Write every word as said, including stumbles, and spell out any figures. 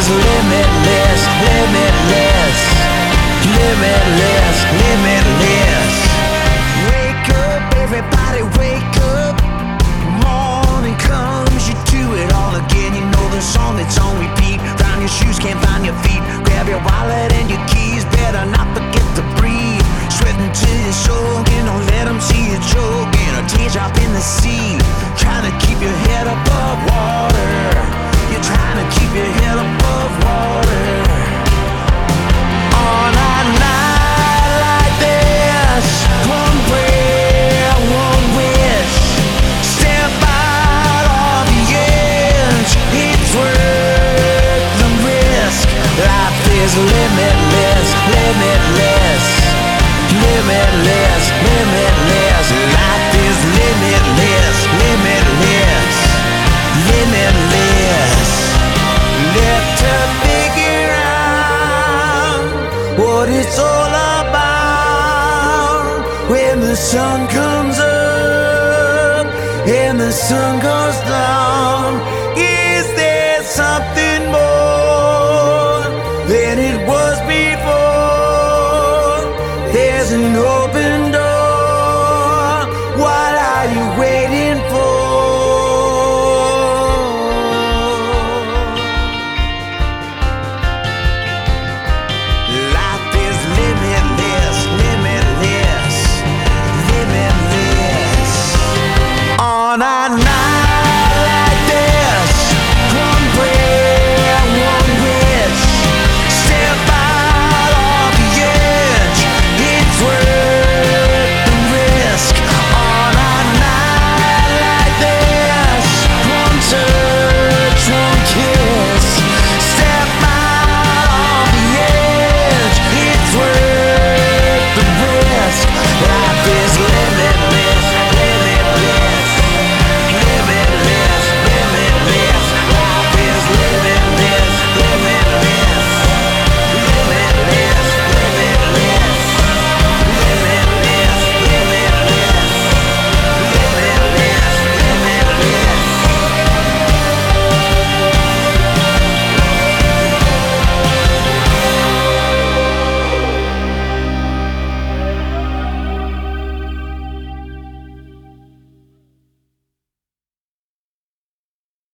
is limitless, limitless, limitless, limitless. Wake up, everybody wake up. Morning comes, you do it all again. You know the song that's on repeat. Find your shoes, can't find your feet. Grab your wallet and your keys. Better not forget to breathe. Sweating till you're soaking. Don't let them see you choking. A teardrop in the sea. Trying to keep your head above water. You're trying to keep your head above water. On a night like this, one prayer, one wish. Step out of the edge. It's worth the risk. Life is limitless, limitless, limitless, limitless. Life is limitless, limitless, limitless. Left to figure out what it's all about when the sun comes up and the sun goes